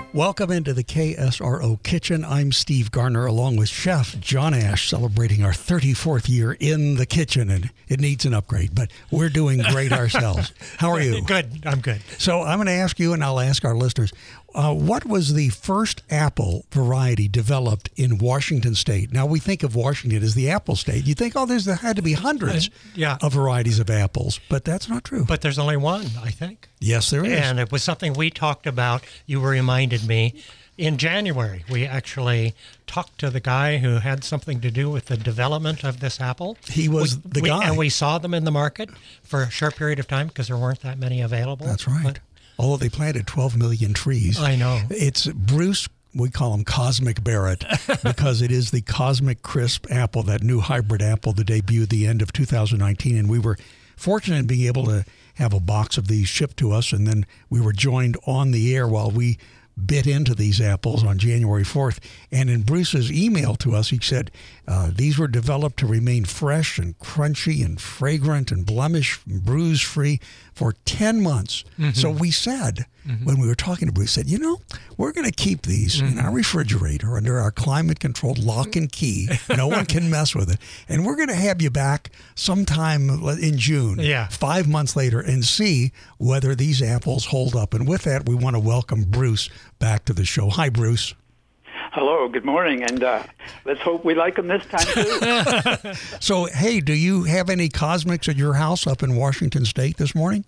Welcome into the KSRO Kitchen. I'm Steve Garner along with Chef John Ash, celebrating our 34th year in the kitchen, and it needs an upgrade, but we're doing great ourselves. How are you? Good. I'm good. So I'm going to ask you, and I'll ask our listeners, what was the first apple variety developed in Washington State? Now, we think of Washington as the apple state. You think, there had to be hundreds of varieties of apples, but that's not true. But there's only one, I think. Yes, there is. And it was something we talked about, you reminded me, in January. We actually talked to the guy who had something to do with the development of this apple. He was the guy. And we saw them in the market for a short period of time because there weren't that many available. That's right. Although they planted 12 million trees. I know. It's Bruce, we call him Cosmic Barrett, because it is the Cosmic Crisp apple, that new hybrid apple that debuted the end of 2019. And we were fortunate in being able to have a box of these shipped to us. And then we were joined on the air while we bit into these apples on January 4th. And in Bruce's email to us, he said, these were developed to remain fresh and crunchy and fragrant and blemish and bruise-free for 10 months. Mm-hmm. So we said, when we were talking to Bruce, said, we're going to keep these in our refrigerator under our climate-controlled lock and key. No one can mess with it. And we're going to have you back sometime in June, 5 months later, and see whether these apples hold up. And with that, we want to welcome Bruce back to the show. Hi, Bruce. Hello, good morning, and let's hope we like them this time, too. So, hey, do you have any Cosmics at your house up in Washington State this morning?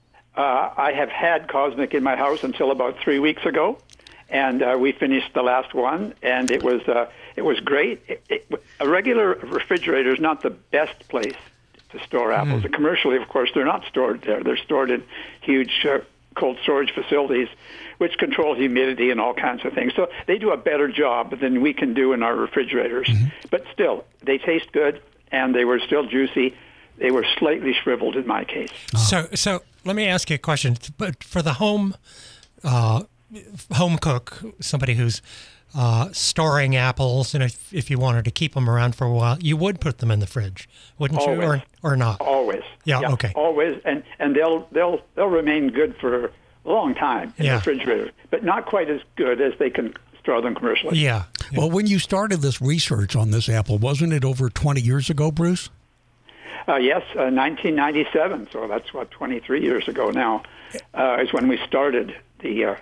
I have had Cosmic in my house until about 3 weeks ago, and we finished the last one, and it was great. A regular refrigerator is not the best place to store apples. Commercially, of course, they're not stored there. They're stored in huge cold storage facilities, which control humidity and all kinds of things. So they do a better job than we can do in our refrigerators. But still, they taste good, and they were still juicy. They were slightly shriveled in my case. So let me ask you a question. But for the home cook, somebody who's storing apples, and if you wanted to keep them around for a while, you would put them in the fridge, wouldn't you, or not? Always. Yeah. Okay. Always, and they'll remain good for a long time in the refrigerator, but not quite as good as they can store them commercially. Yeah. Well, when you started this research on this apple, wasn't it over 20 years ago, Bruce? Yes, 1997. So that's 23 years ago now is when we started the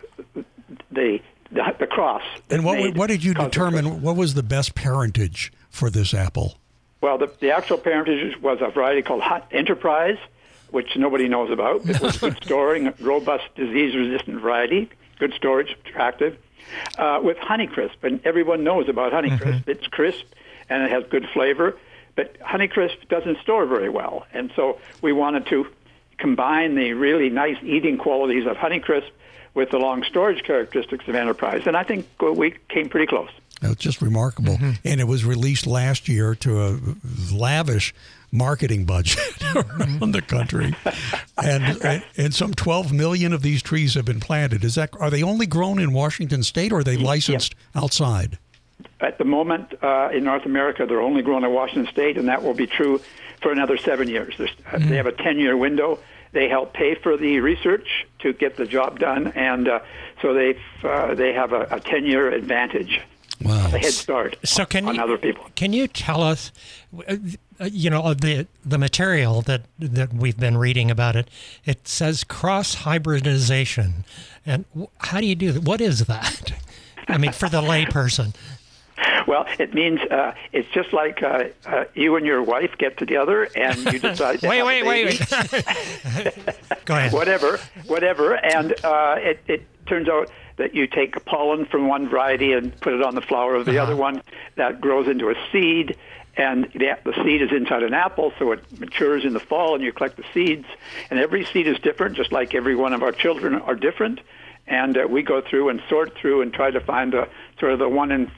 cross. And what did you determine? What was the best parentage for this apple? Well, the actual parentage was a variety called Enterprise, which nobody knows about. It was good storing, robust, disease-resistant variety, good storage, attractive, with Honeycrisp. And everyone knows about Honeycrisp. It's crisp, and it has good flavor. But Honeycrisp doesn't store very well. And so we wanted to combine the really nice eating qualities of Honeycrisp with the long storage characteristics of Enterprise. And I think we came pretty close. It's just remarkable. And it was released last year to a lavish marketing budget around the country. And some 12 million of these trees have been planted. Are they only grown in Washington State, or are they licensed outside? At the moment, in North America, they're only grown in Washington State, and that will be true for another 7 years. They have a 10-year window. They help pay for the research to get the job done, and so they have a 10-year advantage. Wow. A head start on other people. Can you tell us, the material that we've been reading about it? It says cross hybridization, and how do you do that? What is that? I mean, for the layperson. Well, it means it's just like you and your wife get together and you decide to wait. Go ahead. Whatever, and it turns out that you take pollen from one variety and put it on the flower of the other one. That grows into a seed, and the seed is inside an apple, so it matures in the fall, and you collect the seeds. And every seed is different, just like every one of our children are different. And we go through and sort through and try to find sort of the 1 in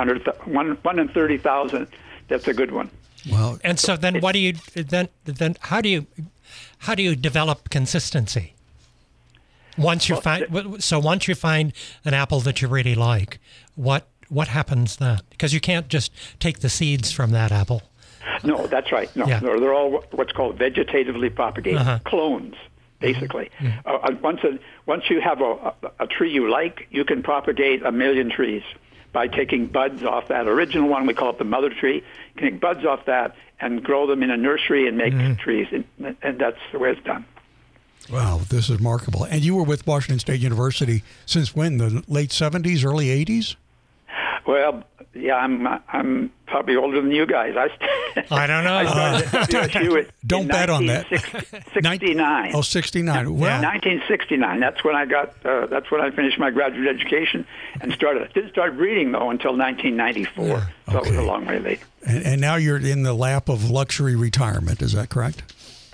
30,000 that's a good one. Well, and so then what do you then how do you develop consistency? Once you find an apple that you really like, what happens then? Because you can't just take the seeds from that apple. No, that's right. No, they're all what's called vegetatively propagated clones. basically. Once you have a tree you like, you can propagate 1 million trees by taking buds off that original one. We call it the mother tree. You can take buds off that and grow them in a nursery and make trees, and that's the way it's done. Wow, this is remarkable. And you were with Washington State University since when? The late 70s, early 80s? Well, yeah, I'm probably older than you guys. I don't know. I started at WSU Don't bet on that. 69. Oh, 69. Well, 1969. That's when I got. That's when I finished my graduate education and started. Didn't start reading though until 1994. So it was a long way later. And now you're in the lap of luxury retirement. Is that correct?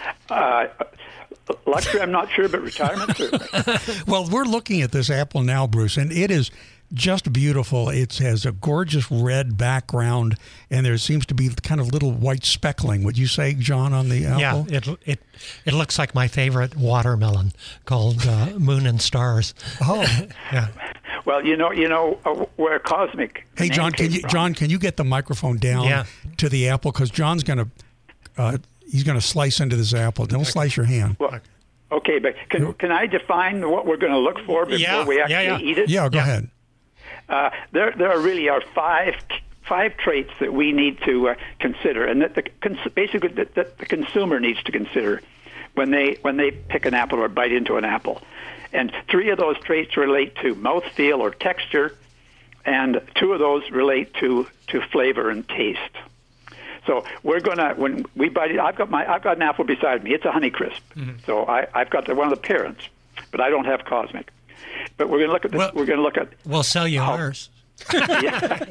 Luxury, I'm not sure, but retirement, certainly. Well, we're looking at this apple now, Bruce, and it is just beautiful. It has a gorgeous red background, and there seems to be kind of little white speckling. Would you say, John, on the apple? Yeah, it looks like my favorite watermelon called Moon and Stars. Oh, yeah. Well, you know where Cosmic. Hey, John, can you get the microphone down to the apple, because John's going to he's going to slice into this apple. Don't slice your hand. Well, okay, but can I define what we're going to look for before we actually eat it? Yeah, go ahead. There really are five traits that we need to consider, and that basically the consumer needs to consider when they pick an apple or bite into an apple. And 3 of those traits relate to mouthfeel or texture, and 2 of those relate to flavor and taste. So we're gonna, when we bite it, I've got an apple beside me. It's a Honeycrisp. So I've got one of the parents, but I don't have Cosmic. But we're gonna look at this. We're gonna look at. We'll sell you ours. Yeah.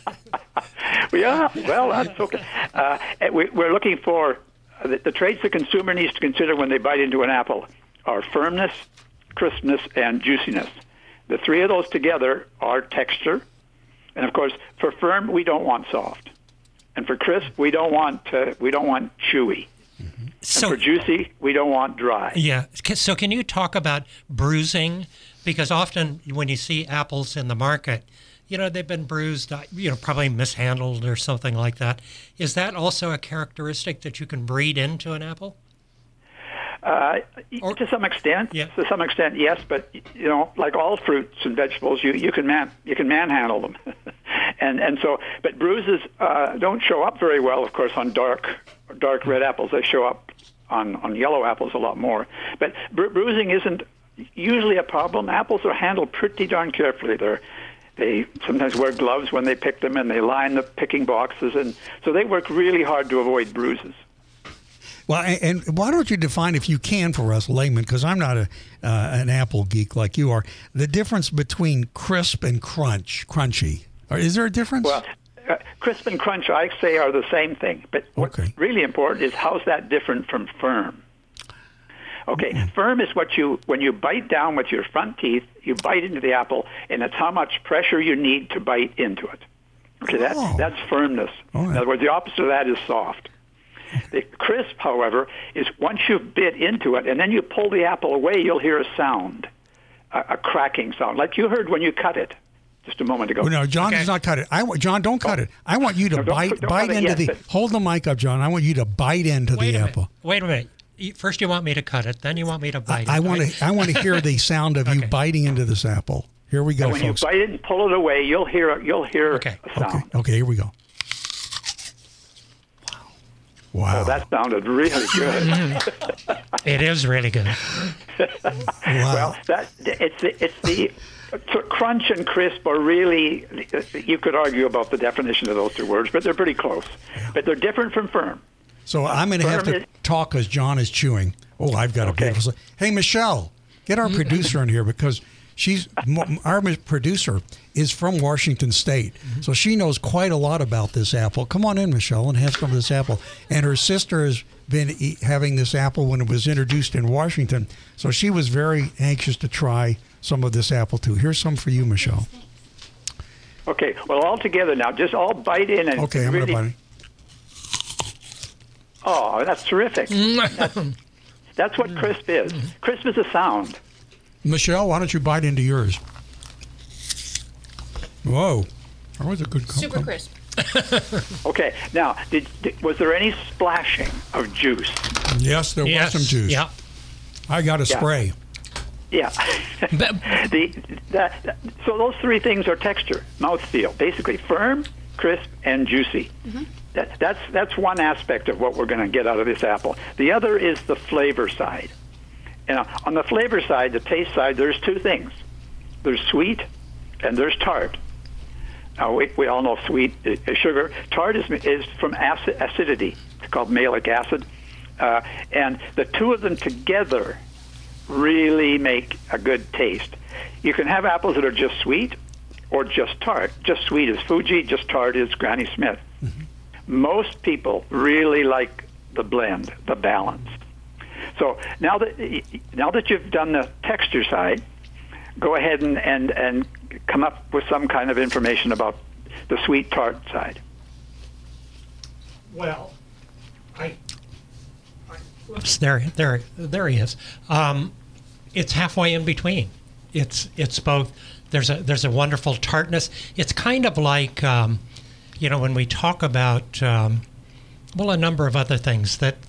Well, that's okay. We're looking for the traits the consumer needs to consider when they bite into an apple are firmness, crispness, and juiciness. The 3 of those together are texture, and of course, for firm we don't want soft. And for crisp, we don't want chewy. So, and for juicy, we don't want dry. Yeah. So can you talk about bruising? Because often when you see apples in the market, they've been bruised, probably mishandled or something like that. Is that also a characteristic that you can breed into an apple? To some extent, yes. But like all fruits and vegetables, you can manhandle them, and so. But bruises don't show up very well, of course, on dark red apples. They show up on yellow apples a lot more. But bruising isn't usually a problem. Apples are handled pretty darn carefully. They sometimes wear gloves when they pick them, and they line the picking boxes, and so they work really hard to avoid bruises. Well, and why don't you define, if you can, for us laymen, because I'm not an apple geek like you are, the difference between crisp and crunchy. Is there a difference? Well, crisp and crunch, I say, are the same thing. But what's really important is how's that different from firm? Okay, firm is when you bite down with your front teeth, you bite into the apple, and it's how much pressure you need to bite into it. Okay, that's firmness. In other words, the opposite of that is soft. The crisp, however, is once you've bit into it and then you pull the apple away, you'll hear a sound, a cracking sound, like you heard when you cut it just a moment ago. Well, no, John does not cut it. John, don't cut it. I want you to bite into the. Hold the mic up, John. I want you to bite into the apple. Wait a minute. First, you want me to cut it, then you want me to bite it. I want to hear the sound of you biting into this apple. Here we go, when folks. When you bite it and pull it away, you'll hear a sound. Okay, here we go. Wow. Oh, that sounded really good. It is really good. Wow. Well, it's the crunch and crisp are really, you could argue about the definition of those 2 words, but they're pretty close. But they're different from firm. So I'm going to have to talk as John is chewing. Oh, I've got a beautiful. Hey, Michelle, get our producer in here, because our producer is from Washington State, so she knows quite a lot about this apple. Come on in, Michelle, and have some of this apple. And her sister has been having this apple when it was introduced in Washington, so she was very anxious to try some of this apple too. Here's some for you, Michelle. Okay, well, all together now, just all bite in and okay, I'm really... going to bite in. Oh, that's terrific. That's what crisp is. Crisp is a sound. Michelle, why don't you bite into yours? Whoa. That was a good Super crisp. Okay. Now, was there any splashing of juice? Yes, there was some juice. Yeah. I got a spray. Yeah. So those three things are texture, mouthfeel, basically firm, crisp, and juicy. Mm-hmm. That's one aspect of what we're going to get out of this apple. The other is the flavor side. And on the flavor side, the taste side, there's two things. There's sweet and there's tart. Now, we all know sweet is sugar. Tart is from acidity. It's called malic acid. And the two of them together really make a good taste. You can have apples that are just sweet or just tart. Just sweet is Fuji, just tart is Granny Smith. Mm-hmm. Most people really like the blend, the balance. So now that you've done the texture side, go ahead and come up with some kind of information about the sweet tart side. Well, Oops, there he is. It's halfway in between. It's both. There's a wonderful tartness. It's kind of like, when we talk about, a number of other things, that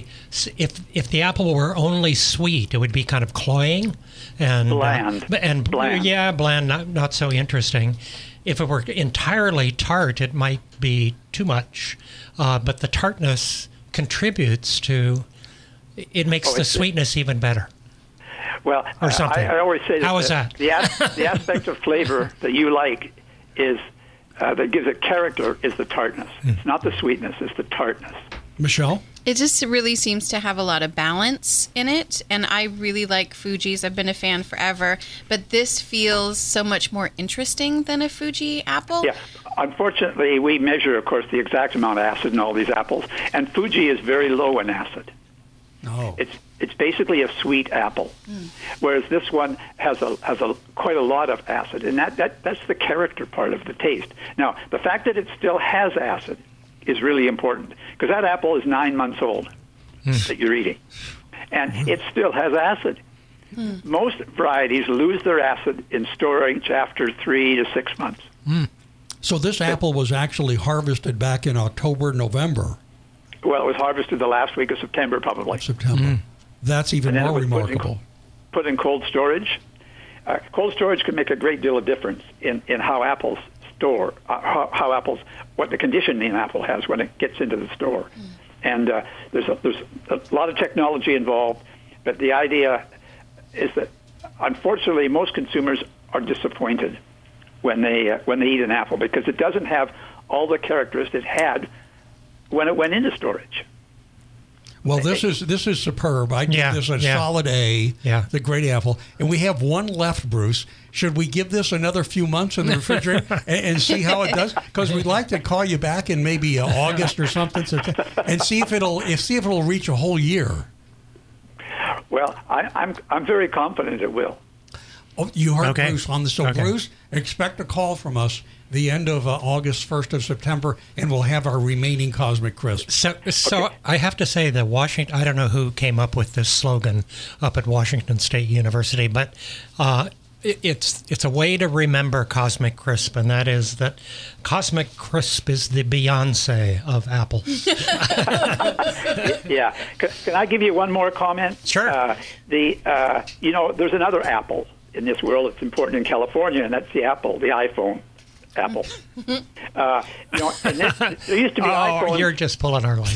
if the apple were only sweet, it would be kind of cloying and bland. Yeah, bland, not so interesting. If it were entirely tart, it might be too much. But the tartness contributes to. It makes the sweetness even better. Well, or something. I always say how is that? The aspect of flavor that you like is that gives it character is the tartness. It's not the sweetness; it's the tartness. Michelle? It just really seems to have a lot of balance in it, and I really like Fuji's. I've been a fan forever, but this feels so much more interesting than a Fuji apple. Yes. Unfortunately, we measure, of course, the exact amount of acid in all these apples, and Fuji is very low in acid. Oh. It's basically a sweet apple, whereas this one has quite a lot of acid, and that's the character part of the taste. Now, the fact that it still has acid is really important, because that apple is 9 months old that you're eating, and it still has acid. Most varieties lose their acid in storage after 3 to 6 months. So this apple was actually harvested back in October, November. Well, it was harvested the last week of September, probably. September. That's even more remarkable. Put in cold storage. Cold storage can make a great deal of difference in how apples store, what the condition the apple has when it gets into the store. And there's a lot of technology involved, but the idea is that, unfortunately, most consumers are disappointed when they eat an apple, because it doesn't have all the characteristics it had when it went into storage. Well, this is superb. I give this a solid A. Yeah. It's a great apple. And we have one left, Bruce. Should we give this another few months in the refrigerator and see how it does? Because we'd like to call you back in maybe August or something and see if it'll reach a whole year. Well, I'm very confident it will. Oh, you heard okay. Bruce on the show. Okay. Bruce, expect a call from us the end of August, 1st of September, and we'll have our remaining Cosmic Crisp. So I have to say that I don't know who came up with this slogan up at Washington State University, but it's a way to remember Cosmic Crisp, and that is that Cosmic Crisp is the Beyonce of apples. Yeah. Can I give you one more comment? Sure. There's another apple in this world that's important in California, and that's the iPhone apple. And there used to be iPhone. You're just pulling our leg.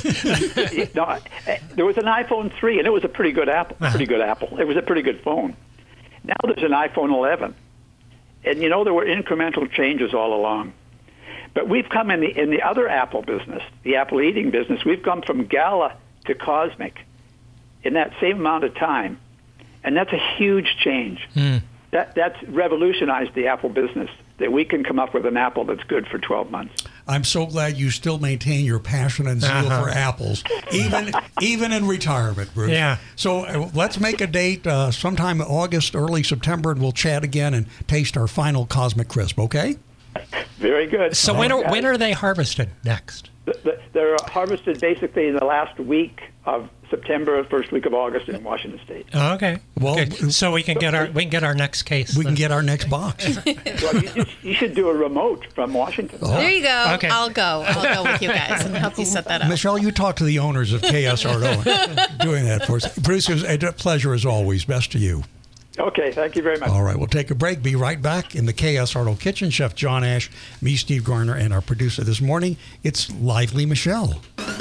There was an iPhone 3, and it was a pretty good apple. It was a pretty good phone. Now there's an iPhone 11, and there were incremental changes all along. But we've come in the other Apple business, the Apple eating business. We've come from Gala to Cosmic in that same amount of time, and that's a huge change. That's revolutionized the Apple business, that we can come up with an apple that's good for 12 months. I'm so glad you still maintain your passion and zeal for apples, even in retirement, Bruce. Yeah. So let's make a date sometime in August, early September, and we'll chat again and taste our final Cosmic Crisp, okay? Very good. So when are they harvested next? They're harvested basically in the last week of September, first week of August in Washington State. Okay. Well, okay. So we can get our next case. We can get our next box. Well, you should do a remote from Washington. Oh. There you go. Okay. I'll go with you guys and help you set that up. Michelle, you talk to the owners of KSRO doing that for us. Producers, a pleasure as always. Best to you. Okay, thank you very much. All right, we'll take a break. Be right back in the KSRO kitchen. Chef John Ash, me, Steve Garner, and our producer this morning, it's Lively Michelle.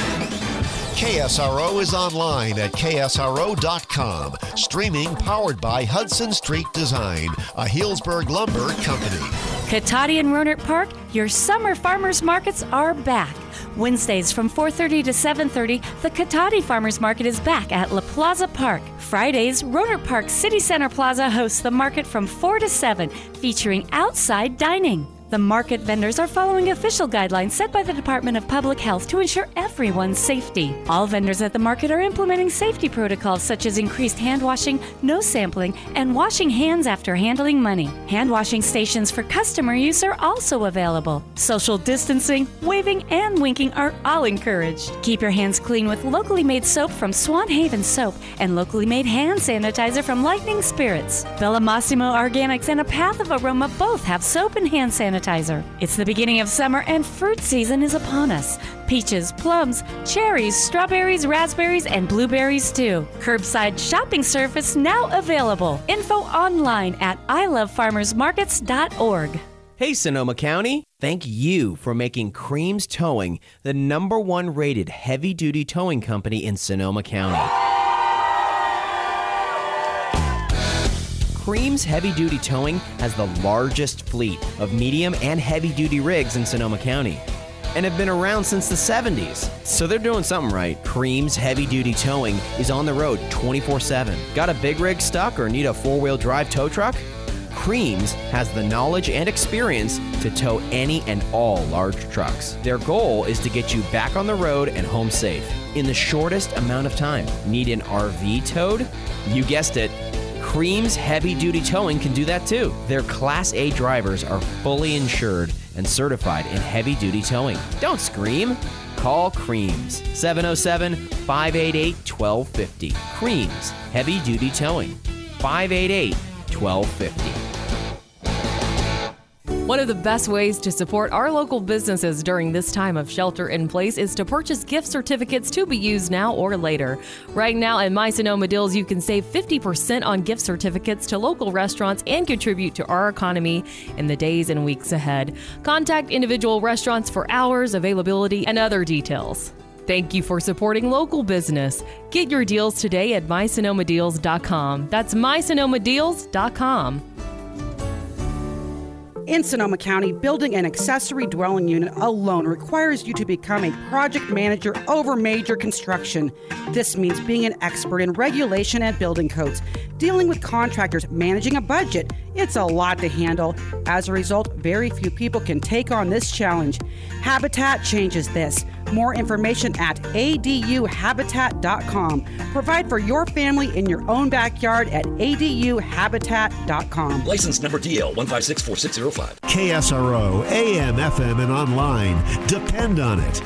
KSRO is online at ksro.com. Streaming powered by Hudson Street Design, a Healdsburg lumber company. Katati and Rohnert Park, your summer farmers markets are back. Wednesdays from 4:30 to 7:30, the Katati Farmers Market is back at La Plaza Park. Fridays, Rohnert Park City Center Plaza hosts the market from 4 to 7, featuring outside dining. The market vendors are following official guidelines set by the Department of Public Health to ensure everyone's safety. All vendors at the market are implementing safety protocols such as increased hand washing, nose sampling, and washing hands after handling money. Hand washing stations for customer use are also available. Social distancing, waving, and winking are all encouraged. Keep your hands clean with locally made soap from Swan Haven Soap and locally made hand sanitizer from Lightning Spirits. Bella Massimo Organics and A Path of Aroma both have soap and hand sanitizer. It's the beginning of summer and fruit season is upon us. Peaches, plums, cherries, strawberries, raspberries, and blueberries too. Curbside shopping service now available. Info online at ilovefarmersmarkets.org. Hey Sonoma County, thank you for making Creams Towing the #1 rated heavy-duty towing company in Sonoma County. Creams Heavy Duty Towing has the largest fleet of medium and heavy-duty rigs in Sonoma County and have been around since the 70s. So they're doing something right. Creams Heavy Duty Towing is on the road 24/7. Got a big rig stuck or need a four-wheel drive tow truck? Creams has the knowledge and experience to tow any and all large trucks. Their goal is to get you back on the road and home safe in the shortest amount of time. Need an RV towed? You guessed it. Creams Heavy Duty Towing can do that too. Their Class A drivers are fully insured and certified in heavy duty towing. Don't scream. Call Creams 707-588-1250. Creams Heavy Duty Towing 588-1250. One of the best ways to support our local businesses during this time of shelter in place is to purchase gift certificates to be used now or later. Right now at My Sonoma Deals, you can save 50% on gift certificates to local restaurants and contribute to our economy in the days and weeks ahead. Contact individual restaurants for hours, availability, and other details. Thank you for supporting local business. Get your deals today at mysonomadeals.com. That's mysonomadeals.com. In Sonoma County, building an accessory dwelling unit alone requires you to become a project manager over major construction. This means being an expert in regulation and building codes, dealing with contractors, managing a budget. It's a lot to handle. As a result, very few people can take on this challenge. Habitat changes this. More information at aduhabitat.com. Provide for your family in your own backyard at aduhabitat.com. License number DL 1564605. KSRO, AM, FM, and online. Depend on it.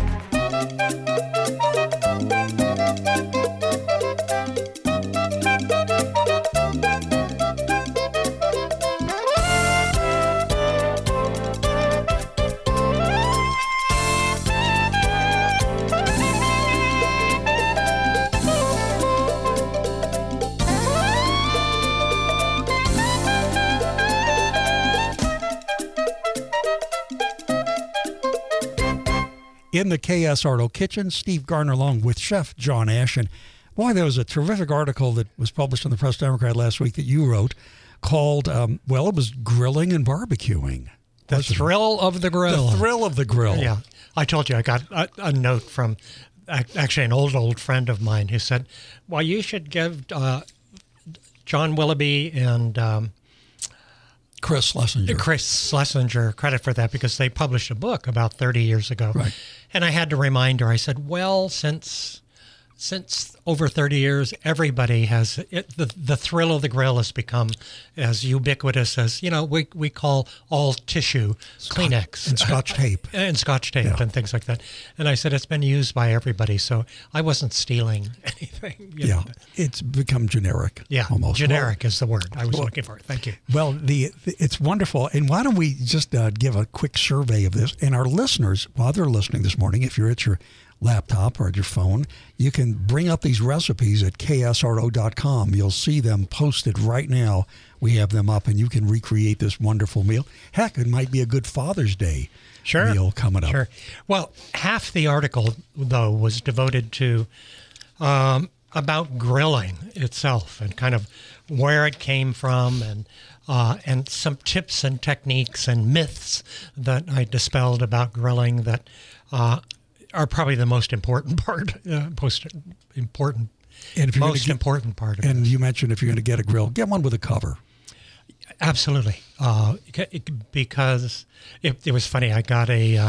In the KSRO kitchen, Steve Garner along with Chef John Ash. And boy, there was a terrific article that was published in the Press Democrat last week that you wrote called, it was Grilling and Barbecuing. The thrill of the grill. The thrill of the grill. Yeah. I told you I got a note from actually an old friend of mine who said, well, you should give John Willoughby and Chris Schlesinger credit for that because they published a book about 30 years ago. Right. And I had to remind her, I said, well, since Since over 30 years, everybody has the thrill of the grill has become as ubiquitous as, we call all tissue Kleenex and Scotch tape and things like that. And I said, it's been used by everybody. So I wasn't stealing anything. It's become generic. Yeah. Almost. Generic is the word I was looking for. Thank you. Well, it's wonderful. And why don't we just give a quick survey of this? And our listeners, while they're listening this morning, if you're at your laptop or at your phone, you can bring up these recipes at ksro.com. You'll see them posted right now. We have them up, and you can recreate this wonderful meal. Heck, it might be a good Father's Day meal coming up. Sure. Well, half the article, though, was devoted to about grilling itself and kind of where it came from and some tips and techniques and myths that I dispelled about grilling that are probably the most important part, important part of it. And you mentioned if you're going to get a grill, get one with a cover. Absolutely, because it was funny. I got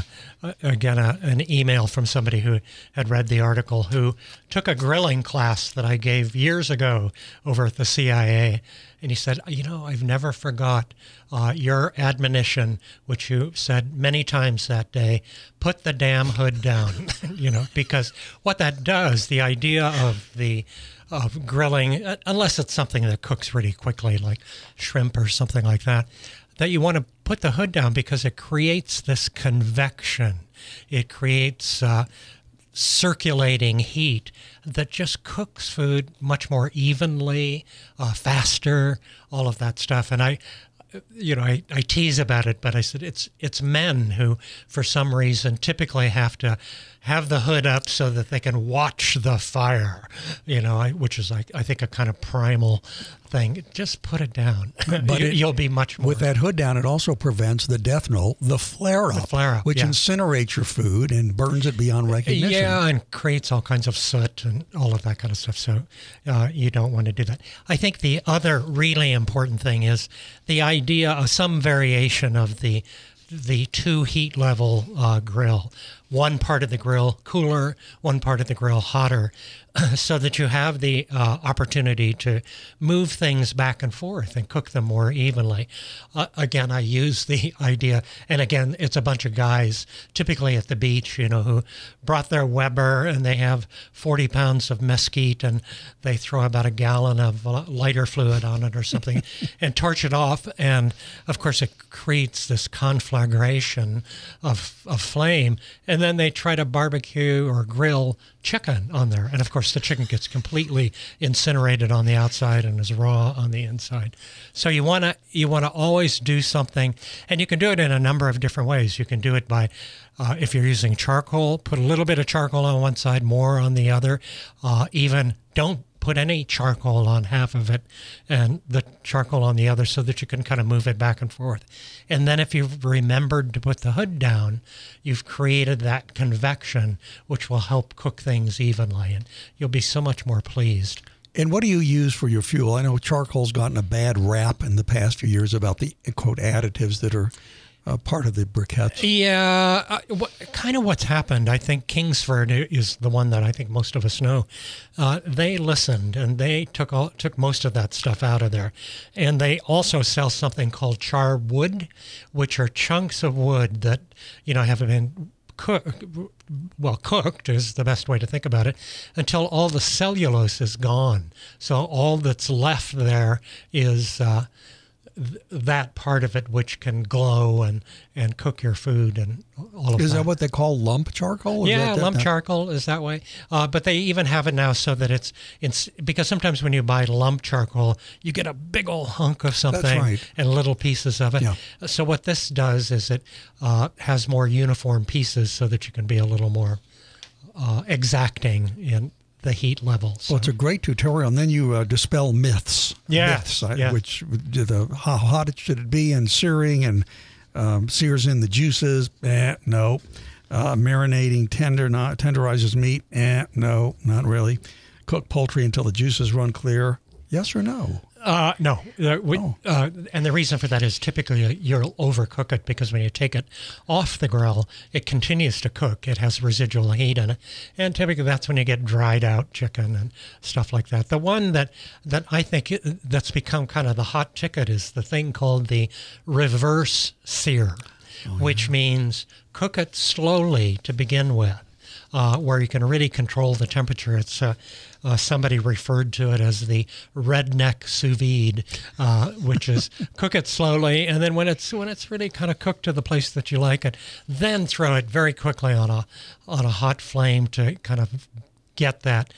an email from somebody who had read the article who took a grilling class that I gave years ago over at the CIA, and he said, I've never forgot your admonition, which you said many times that day, put the damn hood down, because what that does, the idea of grilling, unless it's something that cooks really quickly, like shrimp or something like that you want to put the hood down because it creates this convection. It creates circulating heat that just cooks food much more evenly, faster, all of that stuff. And I tease about it, but I said it's men who, for some reason, typically have to have the hood up so that they can watch the fire, which is, I think, a kind of primal thing. Just put it down. But you'll be much more. With that hood down, it also prevents the death knell, the flare-up, which incinerates your food and burns it beyond recognition. Yeah, and creates all kinds of soot and all of that kind of stuff. So you don't want to do that. I think the other really important thing is the idea of some variation of the two heat level grill. One part of the grill cooler, one part of the grill hotter, so that you have the opportunity to move things back and forth and cook them more evenly. Again, I use the idea, and again, it's a bunch of guys, typically at the beach, who brought their Weber and they have 40 pounds of mesquite and they throw about a gallon of lighter fluid on it or something and torch it off. And of course, it creates this conflagration of flame. And then they try to barbecue or grill chicken on there. And of course, the chicken gets completely incinerated on the outside and is raw on the inside. So you want to always do something, and you can do it in a number of different ways. You can do it by, if you're using charcoal, put a little bit of charcoal on one side, more on the other. Even don't put any charcoal on half of it and the charcoal on the other so that you can kind of move it back and forth. And then if you've remembered to put the hood down, you've created that convection, which will help cook things evenly, and you'll be so much more pleased. And what do you use for your fuel? I know charcoal's gotten a bad rap in the past few years about the, quote, additives that are part of the briquettes. Yeah, kind of what's happened. I think Kingsford is the one that I think most of us know. They listened and they took most of that stuff out of there, and they also sell something called char wood, which are chunks of wood that have been cooked is the best way to think about it, until all the cellulose is gone. So all that's left there is that part of it which can glow and cook your food and all of that. Is that what they call lump charcoal? Lump charcoal is that way. But they even have it now so that it's because sometimes when you buy lump charcoal, you get a big old hunk of something and little pieces of it. Yeah. So what this does is it has more uniform pieces so that you can be a little more exacting in the heat levels. Well, it's a great tutorial, and then you dispel myths. Which how hot should it be, and searing, and sears in the juices. No. Marinating tenderizes meat. No, not really. Cook poultry until the juices run clear. Yes or no? No. And the reason for that is typically you'll overcook it because when you take it off the grill, it continues to cook. It has residual heat in it. And typically that's when you get dried out chicken and stuff like that. The one that I think that's become kind of the hot ticket is the thing called the reverse sear, which means cook it slowly to begin with. Where you can really control the temperature. It's somebody referred to it as the redneck sous vide, which is cook it slowly, and then when it's really kind of cooked to the place that you like it, then throw it very quickly on a hot flame to kind of get that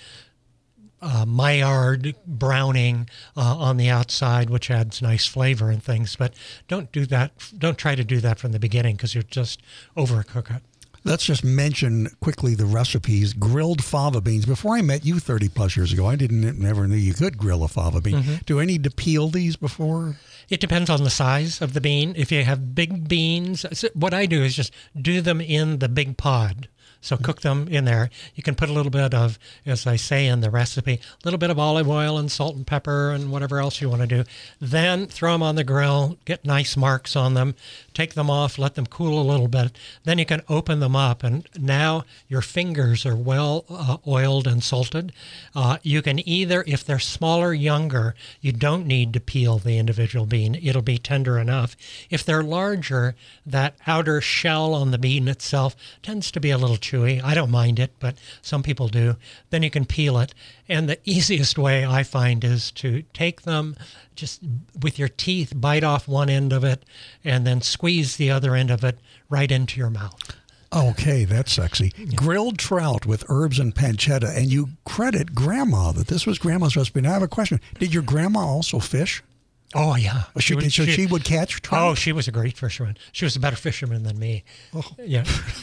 Maillard browning on the outside, which adds nice flavor and things. But don't do that. Don't try to do that from the beginning because you'll just overcook it. Let's just mention quickly the recipes. Grilled fava beans. Before I met you 30 plus years ago, I never knew you could grill a fava bean. Mm-hmm. Do I need to peel these before? It depends on the size of the bean. If you have big beans, what I do is just do them in the big pod. So cook them in there. You can put a little bit of, as I say in the recipe, a little bit of olive oil and salt and pepper and whatever else you want to do. Then throw them on the grill, get nice marks on them, take them off, let them cool a little bit. Then you can open them up, and now your fingers are well oiled and salted. You can either, if they're smaller, younger, you don't need to peel the individual bean. It'll be tender enough. If they're larger, that outer shell on the bean itself tends to be a little chewy. I don't mind it, but some people do. Then you can peel it. And the easiest way I find is to take them just with your teeth, bite off one end of it, and then squeeze the other end of it right into your mouth. Okay, that's sexy. Yeah. Grilled trout with herbs and pancetta. And you credit Grandma that this was Grandma's recipe. Now I have a question. Did your grandma also fish? Oh, yeah. She would catch trout? Oh, she was a great fisherman. She was a better fisherman than me. Oh. Yeah.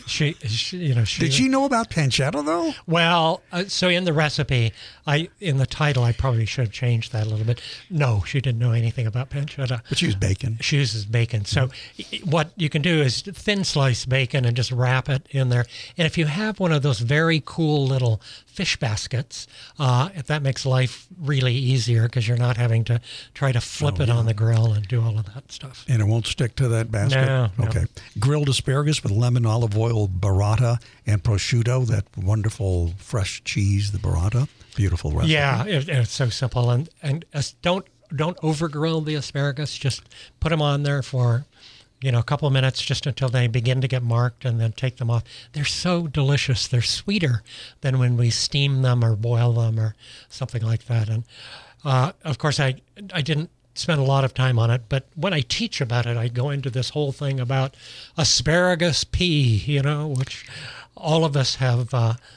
Did she know about pancetta, though? Well, so in the recipe, in the title, I probably should have changed that a little bit. No, she didn't know anything about pancetta. But she used bacon. She uses bacon. So what you can do is thin slice bacon and just wrap it in there. And if you have one of those very cool little fish baskets, that makes life really easier because you're not having to try to flip it on the grill and do all of that stuff. And it won't stick to that basket? No. Okay. Grilled asparagus with lemon, olive oil, burrata, and prosciutto, that wonderful fresh cheese, the burrata. Beautiful recipe. Yeah, it's so simple. And don't over-grill the asparagus. Just put them on there for a couple of minutes just until they begin to get marked, and then take them off. They're so delicious. They're sweeter than when we steam them or boil them or something like that. And of course, I didn't spend a lot of time on it, but when I teach about it, I go into this whole thing about asparagus pea, which all of us have,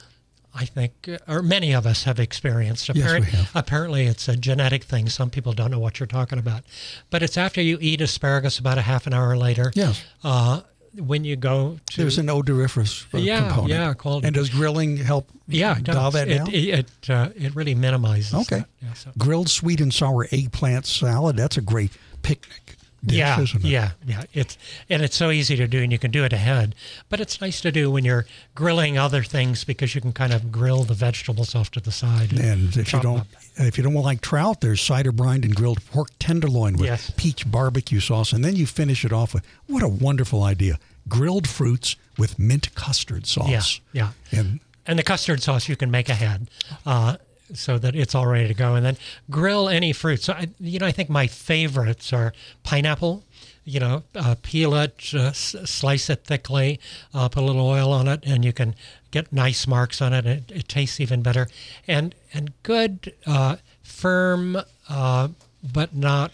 I think, or many of us have experienced. Yes, we have. Apparently, it's a genetic thing. Some people don't know what you're talking about. But it's after you eat asparagus about a half an hour later. Yes. When you go to... There's an odoriferous component. Yeah, called... And does grilling help dial that down? It really minimizes that. Yeah, grilled sweet and sour eggplant salad, that's a great picnic dish, isn't it? Yeah. It's so easy to do, and you can do it ahead. But it's nice to do when you're grilling other things because you can kind of grill the vegetables off to the side. And if you don't like trout, there's cider brined and grilled pork tenderloin with peach barbecue sauce. And then you finish it off with, what a wonderful idea, grilled fruits with mint custard sauce. Yeah. And the custard sauce you can make ahead. So that it's all ready to go, and then grill any fruit. So I think my favorites are pineapple. Peel it, slice it thickly, put a little oil on it, and you can get nice marks on it. It tastes even better, and good, firm, but not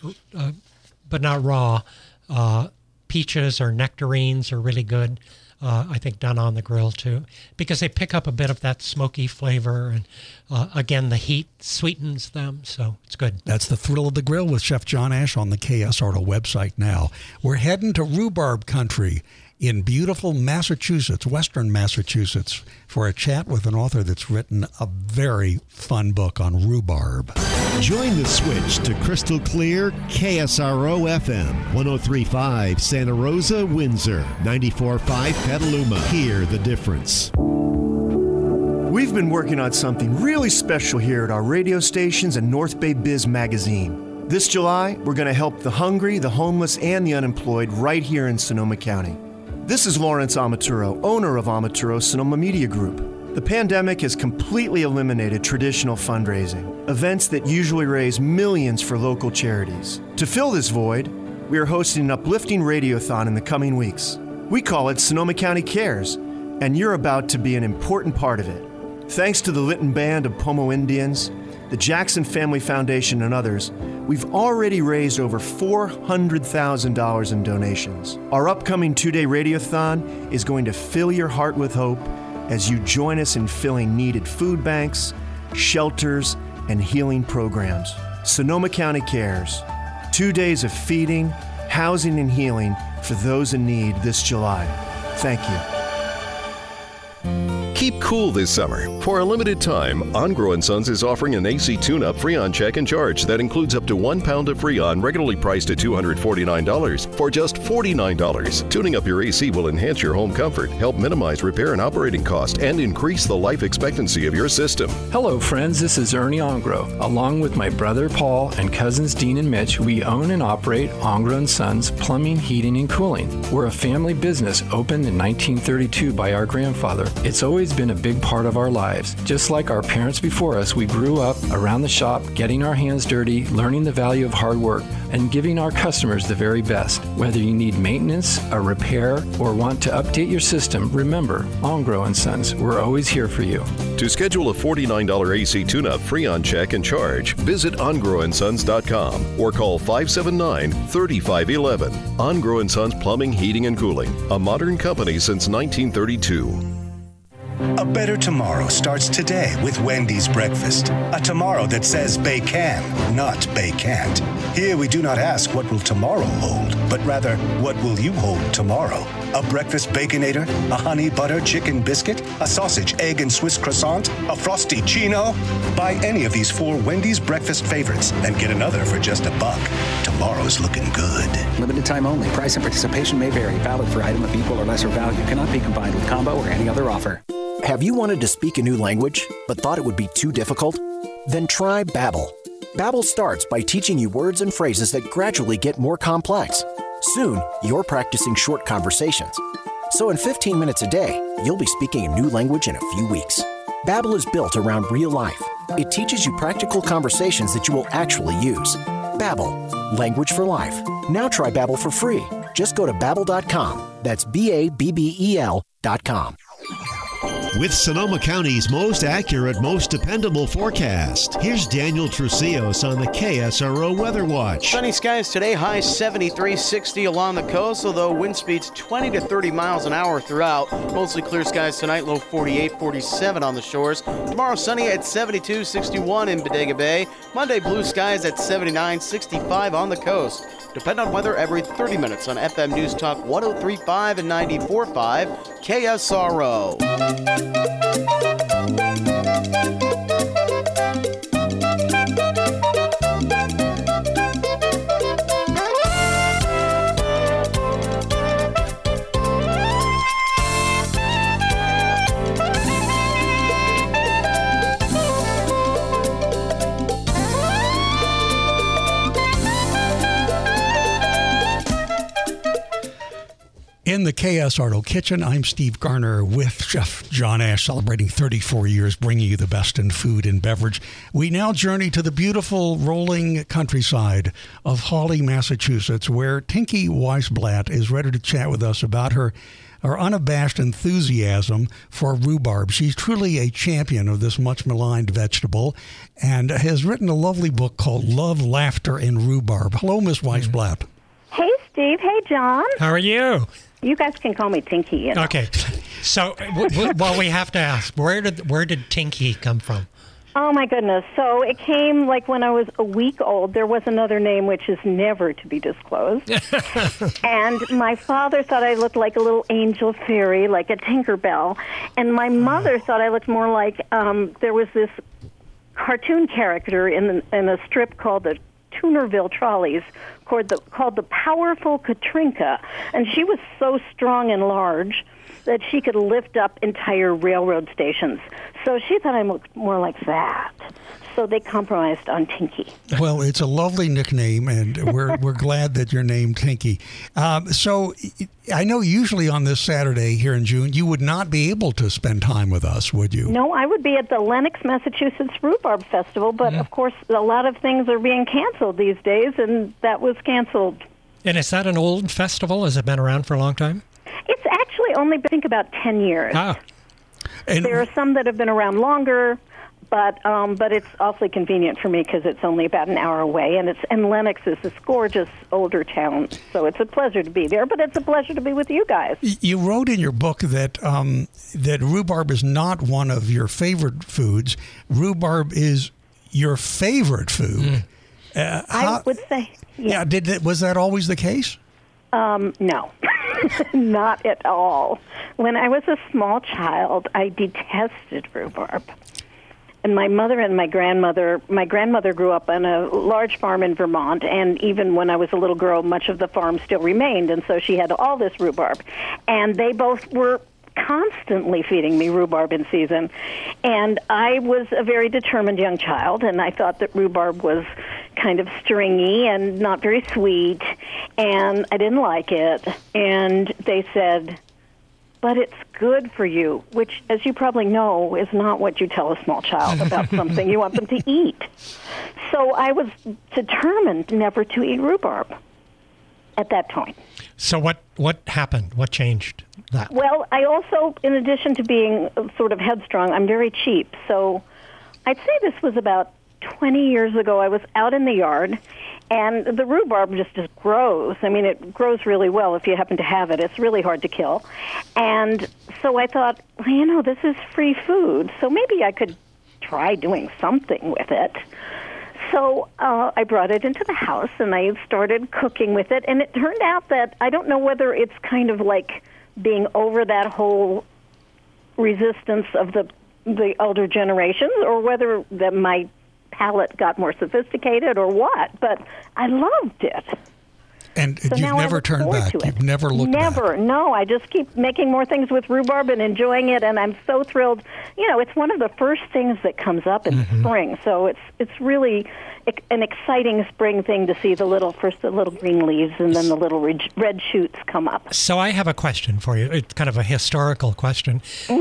raw. Peaches or nectarines are really good. I think done on the grill too, because they pick up a bit of that smoky flavor, and again, the heat sweetens them, so it's good. That's the thrill of the grill with Chef John Ash on the KSRO website now. We're heading to rhubarb country in beautiful Massachusetts, western Massachusetts, for a chat with an author that's written a very fun book on rhubarb. Join the switch to crystal clear KSRO FM, 103.5 Santa Rosa, Windsor, 94.5 Petaluma. Hear the difference. We've been working on something really special here at our radio stations and North Bay Biz magazine. This July, we're going to help the hungry, the homeless, and the unemployed right here in Sonoma County. This is Lawrence Amaturo, owner of Amaturo Sonoma Media Group. The pandemic has completely eliminated traditional fundraising, events that usually raise millions for local charities. To fill this void, we are hosting an uplifting radiothon in the coming weeks. We call it Sonoma County Cares, and you're about to be an important part of it. Thanks to the Lytton Band of Pomo Indians, the Jackson Family Foundation, and others, we've already raised over $400,000 in donations. Our upcoming 2-day radiothon is going to fill your heart with hope as you join us in filling needed food banks, shelters, and healing programs. Sonoma County Cares. 2 days of feeding, housing, and healing for those in need this July. Thank you. Keep cool this summer. For a limited time, Ongro & Sons is offering an AC tune-up Freon check and charge that includes up to 1 pound of Freon, regularly priced at $249, for just $49. Tuning up your AC will enhance your home comfort, help minimize repair and operating costs, and increase the life expectancy of your system. Hello, friends. This is Ernie Ongro. Along with my brother Paul and cousins Dean and Mitch, we own and operate Ongro & Sons Plumbing, Heating, and Cooling. We're a family business opened in 1932 by our grandfather. It's always been a big part of our lives. Just like our parents before us, we grew up around the shop, getting our hands dirty, learning the value of hard work, and giving our customers the very best. Whether you need maintenance, a repair, or want to update your system, remember, Ongro & Sons, we're always here for you. To schedule a $49 AC tune-up Freon check and charge, visit ongroandsons.com or call 579-3511. Ongro & Sons Plumbing, Heating, and Cooling, a modern company since 1932. A better tomorrow starts today with Wendy's breakfast. A tomorrow that says Bay can, not Bay can't. Here we do not ask what will tomorrow hold, but rather what will you hold tomorrow? A breakfast Baconator, a honey butter chicken biscuit, a sausage, egg, and Swiss croissant, a frosty chino? Buy any of these 4 Wendy's breakfast favorites and get another for just $1. Tomorrow's looking good. Limited time only. Price and participation may vary. Valid for item of equal or lesser value. Cannot be combined with combo or any other offer. Have you wanted to speak a new language, but thought it would be too difficult? Then try Babbel. Babbel starts by teaching you words and phrases that gradually get more complex. Soon, you're practicing short conversations. So in 15 minutes a day, you'll be speaking a new language in a few weeks. Babbel is built around real life. It teaches you practical conversations that you will actually use. Babbel, language for life. Now try Babbel for free. Just go to Babbel.com. That's Babbel.com. With Sonoma County's most accurate, most dependable forecast, here's Daniel Trucios on the KSRO Weather Watch. Sunny skies today, high 73, 60 along the coast, although wind speeds 20 to 30 miles an hour throughout. Mostly clear skies tonight, low 48, 47 on the shores. Tomorrow, sunny at 72, 61 in Bodega Bay. Monday, blue skies at 79, 65 on the coast. Depend on weather every 30 minutes on FM News Talk 103.5 and 94.5 KSRO. In the KSRO Kitchen, I'm Steve Garner with Chef John Ash, celebrating 34 years, bringing you the best in food and beverage. We now journey to the beautiful rolling countryside of Hawley, Massachusetts, where Tinky Weisblatt is ready to chat with us about her unabashed enthusiasm for rhubarb. She's truly a champion of this much maligned vegetable and has written a lovely book called Love, Laughter, and Rhubarb. Hello, Miss Weisblatt. Hey, Steve. Hey, John. How are you? You guys can call me Tinky. You know. Okay. So, well, we have to ask, where did Tinky come from? Oh, my goodness. So it came like when I was a week old. There was another name which is never to be disclosed. And my father thought I looked like a little angel fairy, like a Tinkerbell. And my mother thought I looked more like there was this cartoon character in a strip called the Toonerville Trolleys called the Powerful Katrinka, and she was so strong and large that she could lift up entire railroad stations. So she thought I looked more like that. So they compromised on Tinky. Well, it's a lovely nickname, and we're glad that you're named Tinky. So I know usually on this Saturday here in June, you would not be able to spend time with us, would you? No, I would be at the Lenox, Massachusetts Rhubarb Festival, but of course a lot of things are being canceled these days, and that was canceled. And is that an old festival? Has it been around for a long time? It's actually only, I think, about 10 years. Ah. And there are some that have been around longer. But it's awfully convenient for me because it's only about an hour away, and Lenox is this gorgeous older town, so it's a pleasure to be there. But it's a pleasure to be with you guys. You wrote in your book that that rhubarb is not one of your favorite foods. Rhubarb is your favorite food. I would say, yeah. Was that always the case? No, not at all. When I was a small child, I detested rhubarb. And my mother and my grandmother grew up on a large farm in Vermont, and even when I was a little girl, much of the farm still remained, and so she had all this rhubarb. And they both were constantly feeding me rhubarb in season. And I was a very determined young child, and I thought that rhubarb was kind of stringy and not very sweet, and I didn't like it. And they said, but it's good for you, which, as you probably know, is not what you tell a small child about something you want them to eat. So I was determined never to eat rhubarb at that point. So what happened? What changed that? Well, I also, in addition to being sort of headstrong, I'm very cheap. So I'd say this was about 20 years ago. I was out in the yard, and the rhubarb just grows. I mean, it grows really well if you happen to have it. It's really hard to kill. And so I thought, well, this is free food, so maybe I could try doing something with it. So I brought it into the house, and I started cooking with it. And it turned out that I don't know whether it's kind of like being over that whole resistance of the older generations, or whether that my palate got more sophisticated or what, but I loved it. And so you've never turned back. You've never looked back. Never. No, I just keep making more things with rhubarb and enjoying it, and I'm so thrilled. It's one of the first things that comes up in spring, so it's really an exciting spring thing to see the little green leaves and then the little red shoots come up. So I have a question for you. It's kind of a historical question.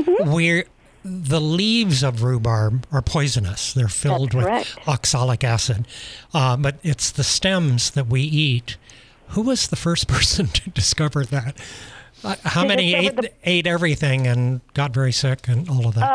The leaves of rhubarb are poisonous. They're filled with oxalic acid. But it's the stems that we eat. Who was the first person to discover that? How many ate everything and got very sick and all of that?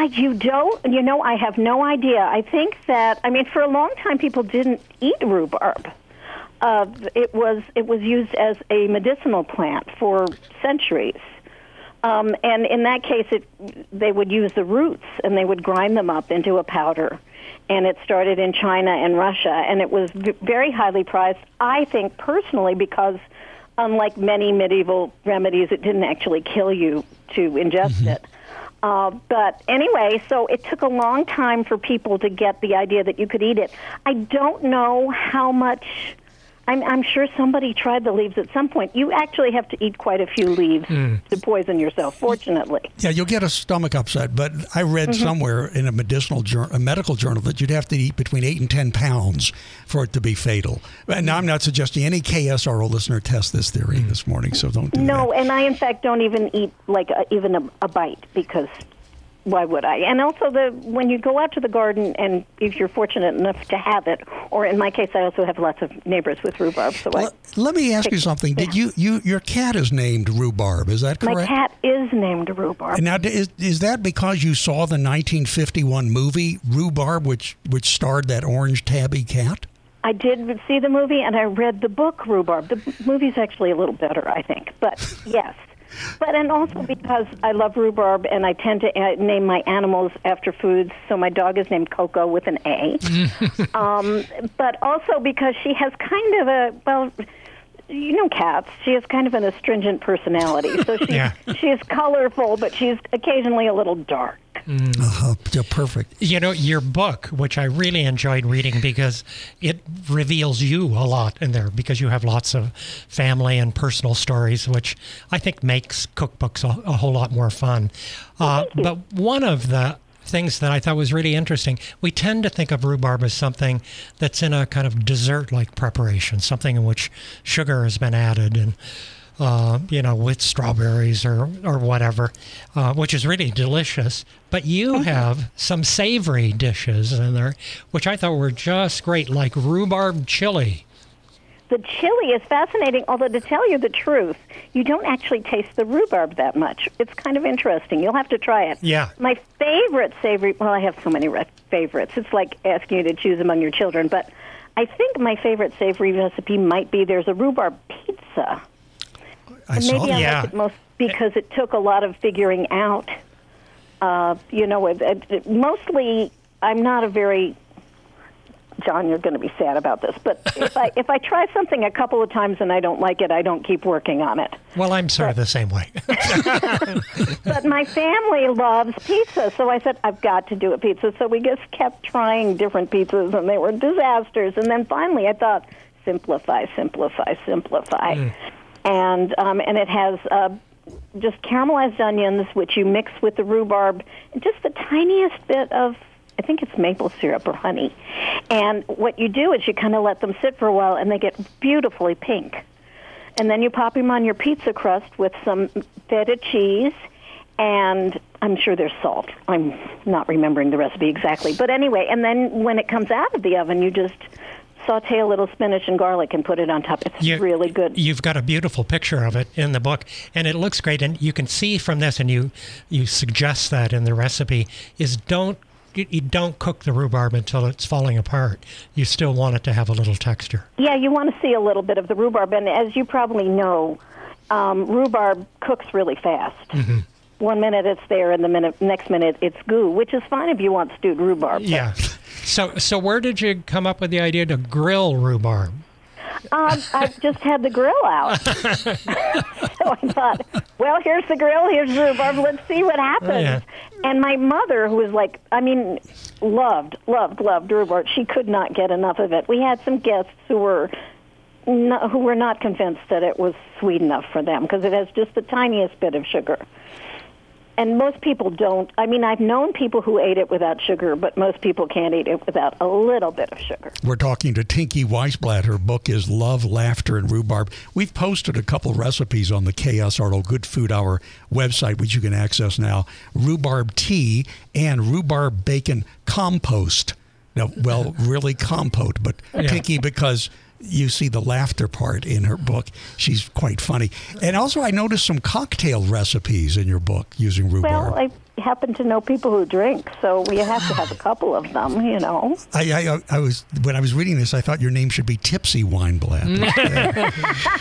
I have no idea. I think that, for a long time people didn't eat rhubarb. It was used as a medicinal plant for centuries. And in that case, they would use the roots, and they would grind them up into a powder. And it started in China and Russia, and it was very highly prized, I think, personally, because unlike many medieval remedies, it didn't actually kill you to ingest it. But anyway, so it took a long time for people to get the idea that you could eat it. I don't know how much... I'm sure somebody tried the leaves at some point. You actually have to eat quite a few leaves to poison yourself, fortunately. Yeah, you'll get a stomach upset, but I read somewhere in a medical journal that you'd have to eat between 8 and 10 pounds for it to be fatal. And I'm not suggesting any KSRO listener test this theory this morning, so don't do that. No, and I, in fact, don't even eat even a bite, because... why would I? And also, when you go out to the garden, and if you're fortunate enough to have it, or in my case, I also have lots of neighbors with rhubarb. So let me ask you something. Did your cat is named Rhubarb? Is that correct? My cat is named Rhubarb. And now, is that because you saw the 1951 movie Rhubarb, which starred that orange tabby cat? I did see the movie, and I read the book Rhubarb. The movie's actually a little better, I think. But yes. And also because I love rhubarb, and I tend to name my animals after foods. So my dog is named Coco with an A. But also because she has kind of cats. She has kind of an astringent personality. So she's colorful, but she's occasionally a little dark. Perfect. Your book, which I really enjoyed reading because it reveals you a lot in there, because you have lots of family and personal stories, which I think makes cookbooks a whole lot more fun. But one of the things that I thought was really interesting. We tend to think of rhubarb as something that's in a kind of dessert-like preparation, something in which sugar has been added and, with strawberries or whatever, which is really delicious. But you have some savory dishes in there, which I thought were just great, like rhubarb chili. The chili is fascinating, although to tell you the truth, you don't actually taste the rhubarb that much. It's kind of interesting. You'll have to try it. Yeah. My favorite savory, well, I have so many favorites. It's like asking you to choose among your children, but I think my favorite savory recipe might be there's a rhhubarb pizza. I saw maybe that. I like it most because it took a lot of figuring out. Mostly, I'm not a very... John, you're going to be sad about this, but if I try something a couple of times and I don't like it, I don't keep working on it. Well, I'm sort of the same way. But my family loves pizza, so I said, I've got to do a pizza. So we just kept trying different pizzas, and they were disasters. And then finally I thought, simplify. And it has just caramelized onions, which you mix with the rhubarb, and just the tiniest bit of, I think it's maple syrup or honey. And what you do is you kind of let them sit for a while, and they get beautifully pink. And then you pop them on your pizza crust with some feta cheese, and I'm sure there's salt. I'm not remembering the recipe exactly. But anyway, and then when it comes out of the oven, you just saute a little spinach and garlic and put it on top. It's really good. You've got a beautiful picture of it in the book, and it looks great. And you can see from this, and you suggest that in the recipe, is you don't cook the rhubarb until it's falling apart. You still want it to have a little texture. Yeah, you want to see a little bit of the rhubarb. And as you probably know, rhubarb cooks really fast. Mm-hmm. 1 minute it's there, and the next minute it's goo, which is fine if you want stewed rhubarb. Yeah. So where did you come up with the idea to grill rhubarb? I just had the grill out. So I thought, well, here's the grill, here's rhubarb, let's see what happens. Yeah. And my mother, who was loved rhubarb, she could not get enough of it. We had some guests who were not convinced that it was sweet enough for them because it has just the tiniest bit of sugar. And most people don't. I mean, I've known people who ate it without sugar, but most people can't eat it without a little bit of sugar. We're talking to Tinky Weisblatt. Her book is Love, Laughter, and Rhubarb. We've posted a couple recipes on the KSRO Good Food Hour website, which you can access now. Rhubarb tea and rhubarb bacon compost. Now, well, really compote, but Tinky, because you see the laughter part in her book. She's quite funny. And also I noticed some cocktail recipes in your book using rhubarb. Well, I happen to know people who drink, so we have to have a couple of them, When I was reading this, I thought your name should be Tipsy Weinblatt.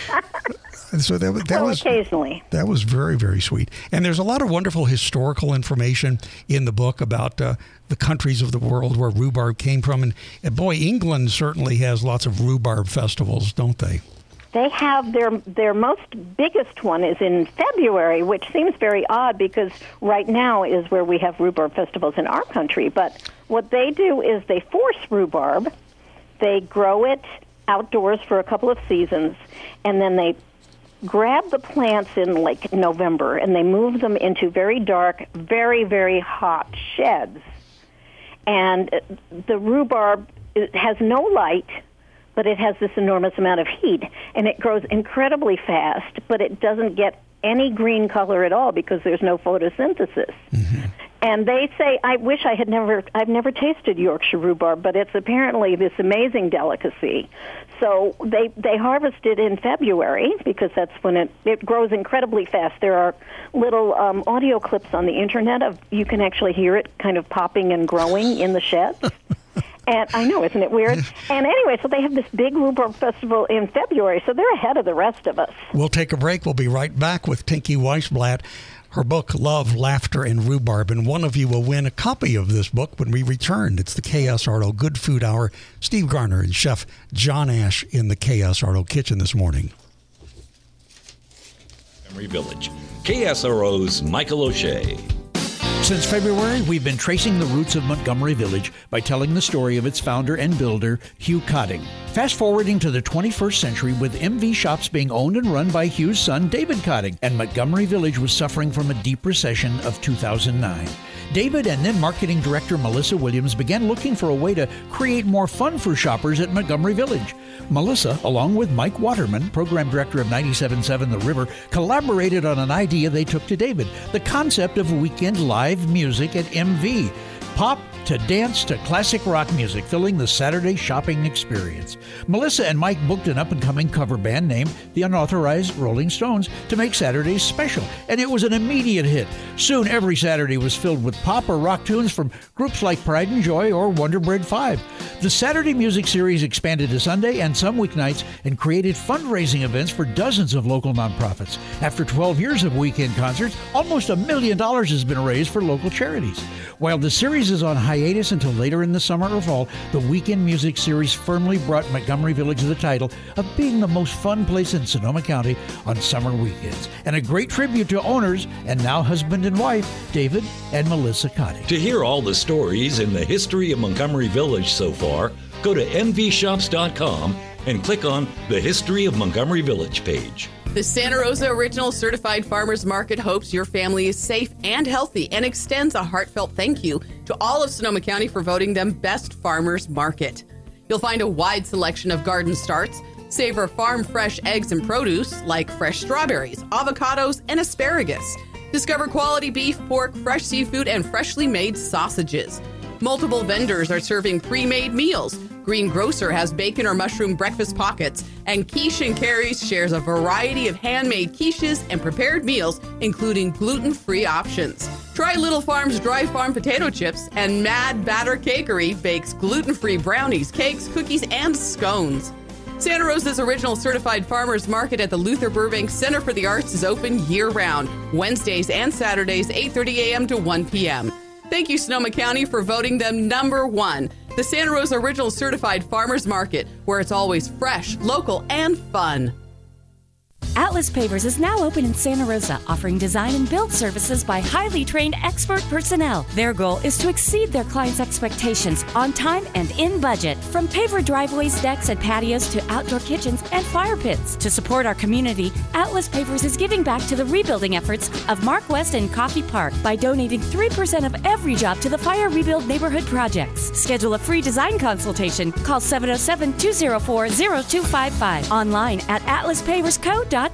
So that was occasionally. That was very, very sweet. And there's a lot of wonderful historical information in the book about the countries of the world where rhubarb came from. And boy, England certainly has lots of rhubarb festivals, don't they? They have their most biggest one is in February, which seems very odd because right now is where we have rhubarb festivals in our country. But what they do is they force rhubarb, they grow it outdoors for a couple of seasons, and then they grab the plants in like November and they move them into very dark, very, very hot sheds. And the rhubarb has no light, but it has this enormous amount of heat. And it grows incredibly fast, but it doesn't get any green color at all because there's no photosynthesis. Mm-hmm. And they say, I've never tasted Yorkshire rhubarb, but it's apparently this amazing delicacy. So they harvest it in February because that's when it grows incredibly fast. There are little audio clips on the internet you can actually hear it kind of popping and growing in the sheds. And I know, isn't it weird? And anyway, so they have this big rhubarb festival in February, so they're ahead of the rest of us. We'll take a break. We'll be right back with Tinky Weisblatt. Her book, Love, Laughter, and Rhubarb. And one of you will win a copy of this book when we return. It's the KSRO Good Food Hour. Steve Garner and Chef John Ash in the KSRO kitchen this morning. Montgomery Village. KSRO's Michael O'Shea. Since February, we've been tracing the roots of Montgomery Village by telling the story of its founder and builder, Hugh Cotting. Fast forwarding to the 21st century with MV Shops being owned and run by Hugh's son, David Cotting, and Montgomery Village was suffering from a deep recession of 2009. David and then marketing director Melissa Williams began looking for a way to create more fun for shoppers at Montgomery Village. Melissa, along with Mike Waterman, program director of 97.7 The River, collaborated on an idea they took to David, the concept of weekend live music at MV. Pop to dance to classic rock music, filling the Saturday shopping experience. Melissa and Mike booked an up-and-coming cover band named the Unauthorized Rolling Stones to make Saturdays special, and it was an immediate hit. Soon, every Saturday was filled with pop or rock tunes from groups like Pride and Joy or Wonder Bread 5. The Saturday music series expanded to Sunday and some weeknights and created fundraising events for dozens of local nonprofits. After 12 years of weekend concerts, almost $1 million has been raised for local charities. While the series is on hiatus until later in the summer or fall, the weekend music series firmly brought Montgomery Village the title of being the most fun place in Sonoma County on summer weekends, and a great tribute to owners and now husband and wife, David and Melissa Cotting. To hear all the stories in the history of Montgomery Village so far, go to mvshops.com and click on the History of Montgomery Village page. The Santa Rosa Original Certified Farmers Market hopes your family is safe and healthy and extends a heartfelt thank you to all of Sonoma County for voting them Best Farmers Market. You'll find a wide selection of garden starts, savor farm fresh eggs and produce like fresh strawberries, avocados, and asparagus. Discover quality beef, pork, fresh seafood, and freshly made sausages. Multiple vendors are serving pre-made meals. Green Grocer has bacon or mushroom breakfast pockets, and Quiche and Carrie's shares a variety of handmade quiches and prepared meals, including gluten-free options. Try Little Farm's dry farm potato chips, and Mad Batter Cakery bakes gluten-free brownies, cakes, cookies, and scones. Santa Rosa's Original Certified Farmers Market at the Luther Burbank Center for the Arts is open year-round, Wednesdays and Saturdays, 8:30 a.m. to 1 p.m. Thank you, Sonoma County, for voting them number one. The Santa Rosa Original Certified Farmers Market, where it's always fresh, local, and fun. Atlas Pavers is now open in Santa Rosa, offering design and build services by highly trained expert personnel. Their goal is to exceed their clients' expectations on time and in budget. From paver driveways, decks, and patios to outdoor kitchens and fire pits. To support our community, Atlas Pavers is giving back to the rebuilding efforts of Mark West and Coffee Park by donating 3% of every job to the Fire Rebuild Neighborhood Projects. Schedule a free design consultation. Call 707-204-0255. Online at atlaspaversco.com.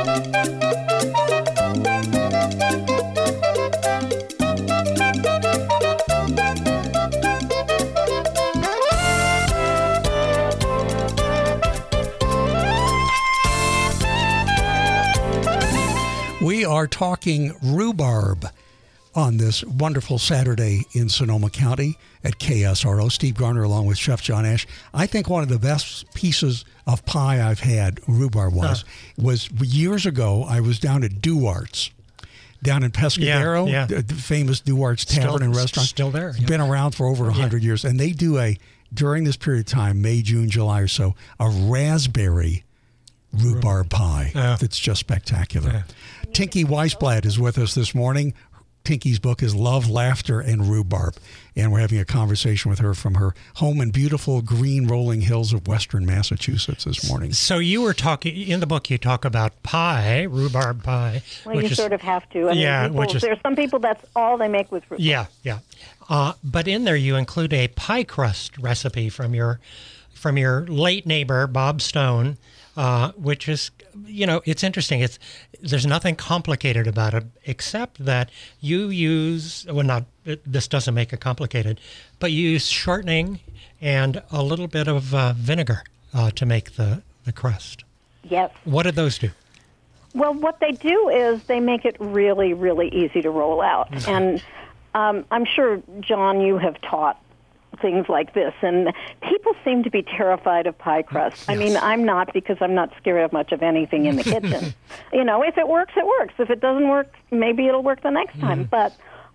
We are talking rhubarb on this wonderful Saturday in Sonoma County at KSRO. Steve Garner along with Chef John Ash. I think one of the best pieces of pie I've had, rhubarb was years ago. I was down at Duart's down in Pescadero, the famous Duart's Tavern and Restaurant. Still there. It's been around for over 100 years. And they do during this period of time, May, June, July or so, a raspberry rhubarb pie that's just spectacular. Tinky Weisblatt is with us this morning. Tinky's book is Love, Laughter, and Rhubarb. And we're having a conversation with her from her home in beautiful green rolling hills of western Massachusetts this morning. So you were talking, in the book you talk about pie, rhubarb pie. Well, you sort of have to. I mean, there's some people that's all they make with rhubarb. Yeah. But in there you include a pie crust recipe from your late neighbor, Bob Stone, which is, it's interesting. There's nothing complicated about it except that you use, this doesn't make it complicated, but you use shortening and a little bit of vinegar to make the crust. Yes. What did those do? Well, what they do is they make it really, really easy to roll out. Mm-hmm. And I'm sure, John, you have taught things like this, and people seem to be terrified of pie crust. Yes. I mean, I'm not, because I'm not scared of much of anything in the kitchen. If it works, it works. If it doesn't work, maybe it'll work the next time. But,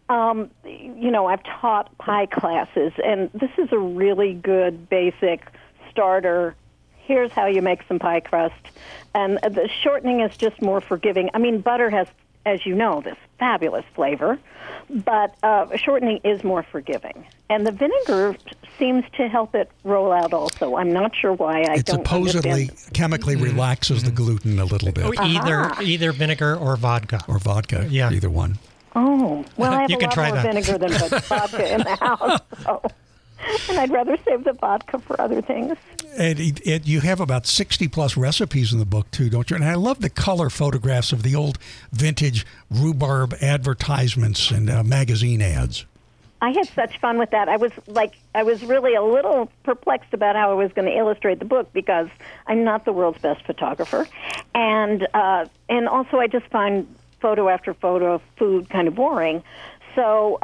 I've taught pie classes, and this is a really good basic starter. Here's how you make some pie crust. And the shortening is just more forgiving. I mean, butter has as you know, this fabulous flavor, but shortening is more forgiving. And the vinegar seems to help it roll out also. I'm not sure why. It supposedly chemically relaxes the gluten a little bit. Either vinegar or vodka. Or vodka, yeah. Either one. Oh, well, I have You a can lot try more that. vinegar than vodka in the house, so. And I'd rather save the vodka for other things. And you have about 60-plus recipes in the book, too, don't you? And I love the color photographs of the old vintage rhubarb advertisements and magazine ads. I had such fun with that. I was really a little perplexed about how I was going to illustrate the book because I'm not the world's best photographer. And also I just find photo after photo of food kind of boring. So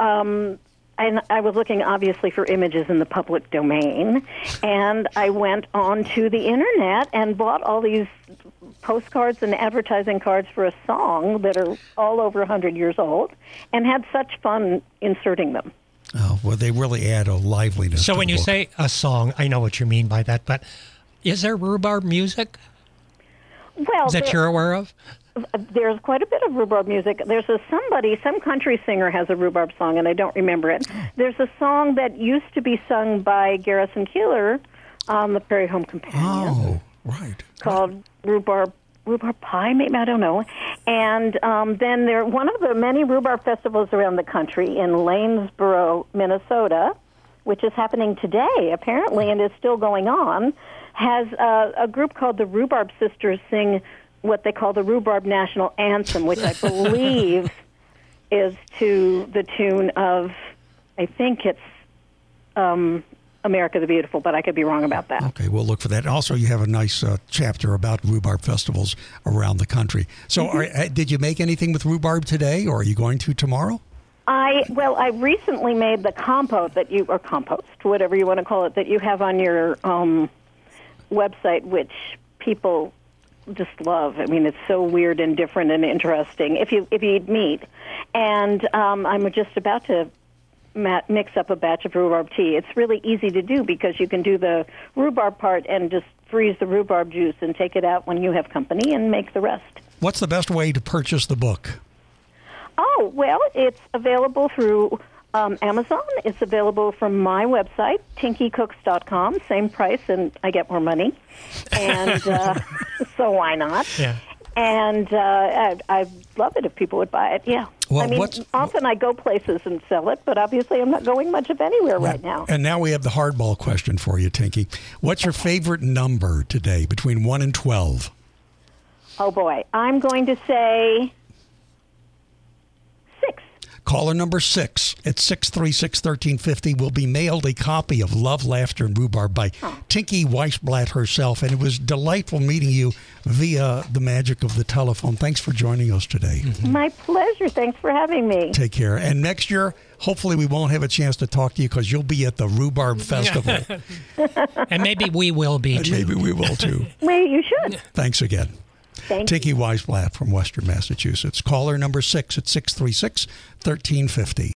I was looking, obviously, for images in the public domain, and I went on to the Internet and bought all these postcards and advertising cards for a song that are all over 100 years old, and had such fun inserting them. Oh, well, they really add a liveliness So to when the you book. say a song, I know what you mean by that, but is there rhubarb music Well, that you're aware of? There's quite a bit of rhubarb music. There's some country singer has a rhubarb song, and I don't remember it. There's a song that used to be sung by Garrison Keillor on the Prairie Home Companion. Oh, right. Called Rhubarb Pie, maybe, I don't know. And then one of the many rhubarb festivals around the country in Lanesboro, Minnesota, which is happening today, apparently, and is still going on, has a group called the Rhubarb Sisters sing what they call the Rhubarb National Anthem, which I believe is to the tune of, I think it's America the Beautiful, but I could be wrong about that. Okay, we'll look for that. Also, you have a nice chapter about rhubarb festivals around the country. So did you make anything with rhubarb today, or are you going to tomorrow? I recently made the compost, whatever you want to call it, that you have on your website, which people just love. I mean, it's so weird and different and interesting if you eat meat. And I'm just about to mix up a batch of rhubarb tea. It's really easy to do because you can do the rhubarb part and just freeze the rhubarb juice and take it out when you have company and make the rest. What's the best way to purchase the book? Oh, well, it's available through Amazon. It's available from my website, tinkycooks.com. Same price, and I get more money. And so why not? Yeah. And I'd love it if people would buy it, yeah. Well, I mean, often I go places and sell it, but obviously I'm not going much of anywhere right now. And now we have the hardball question for you, Tinky. What's your favorite number today between 1 and 12? Oh, boy. I'm going to say 6. Caller number 6 at 636-1350 will be mailed a copy of Love, Laughter, and Rhubarb by Tinky Weisblatt herself. And it was delightful meeting you via the magic of the telephone. Thanks for joining us today. My pleasure. Thanks for having me. Take care. And next year, hopefully we won't have a chance to talk to you because you'll be at the Rhubarb Festival. And maybe we will be, too. Maybe we will, too. Well, you should. Thanks again. Thank Tinky Weisblatt from Western Massachusetts. Caller number 6 at 636-1350.